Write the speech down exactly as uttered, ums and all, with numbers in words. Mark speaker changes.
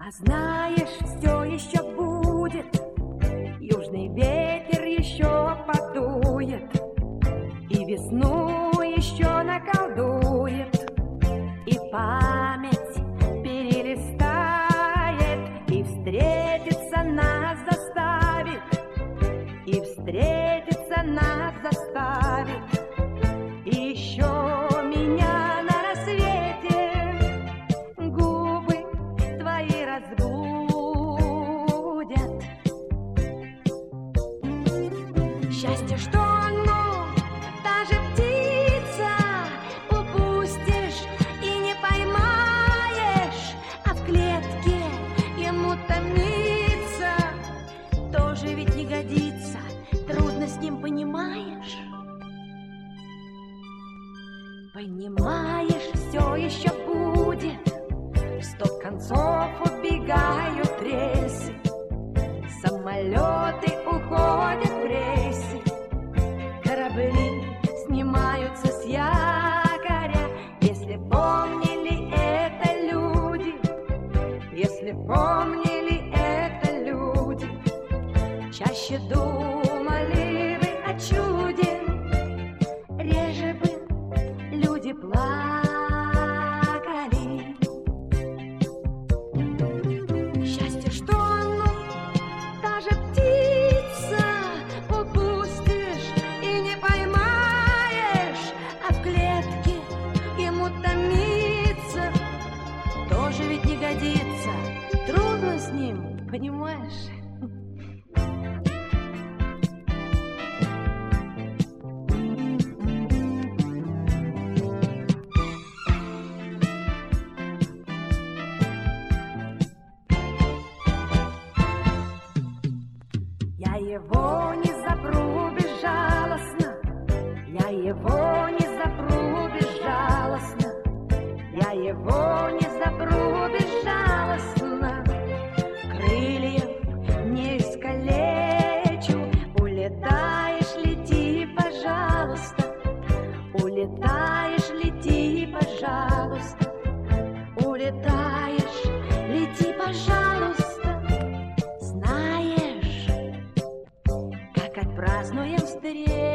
Speaker 1: А знаешь, все еще будет, южный ветер еще подует, и весну еще наколдует, и память перелистает, и встретиться нас заставит, и встретиться нас заставит. И еще меня на рассвете губы твои разбудят. Счастье, что оно, та же птица, упустишь и не поймаешь, а в клетке ему томиться тоже ведь не годится. Трудно с ним, понимаешь? Понимаешь, все еще будет. В сто концов убегают рельсы, самолеты уходят в рейсы, корабли снимаются с якоря. Если помнили это люди, если помнили это люди, чаще думали бы о чуде, реже бы люди плакали. Счастье, что оно, та же птица, упустишь и не поймаешь, а в клетке ему томиться тоже ведь не годится. Трудно с ним, понимаешь? Я его не запру безжалостно, я его не запру безжалостно, я его не запру безжалостно. Крыльев не искалечу, улетаешь, лети, пожалуйста, улетаешь, лети, пожалуйста, улетаешь, лети, пожалуйста. Знаешь, как отпразднуем встречу